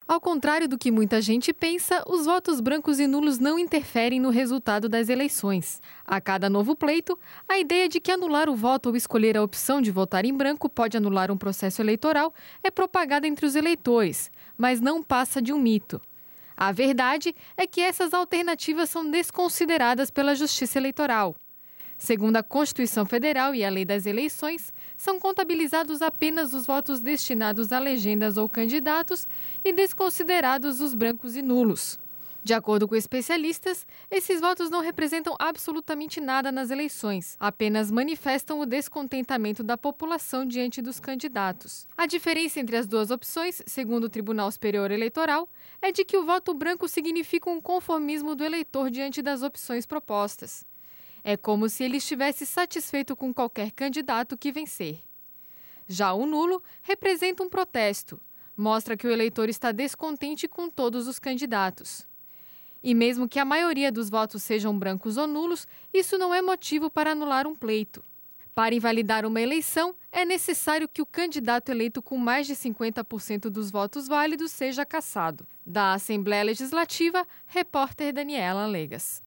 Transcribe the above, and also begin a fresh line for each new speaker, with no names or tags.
Ao contrário do que muita gente pensa, os votos brancos e nulos não interferem no resultado das eleições. A cada novo pleito, a ideia de que anular o voto ou escolher a opção de votar em branco pode anular um processo eleitoral é propagada entre os eleitores, mas não passa de um mito. A verdade é que essas alternativas são desconsideradas pela Justiça Eleitoral. Segundo a Constituição Federal e a Lei das Eleições, são contabilizados apenas os votos destinados a legendas ou candidatos e desconsiderados os brancos e nulos. De acordo com especialistas, esses votos não representam absolutamente nada nas eleições, apenas manifestam o descontentamento da população diante dos candidatos. A diferença entre as duas opções, segundo o Tribunal Superior Eleitoral, é de que o voto branco significa um conformismo do eleitor diante das opções propostas. É como se ele estivesse satisfeito com qualquer candidato que vencer. Já o nulo representa um protesto, mostra que o eleitor está descontente com todos os candidatos. E mesmo que a maioria dos votos sejam brancos ou nulos, isso não é motivo para anular um pleito. Para invalidar uma eleição, é necessário que o candidato eleito com mais de 50% dos votos válidos seja cassado. Da Assembleia Legislativa, repórter Daniela Legas.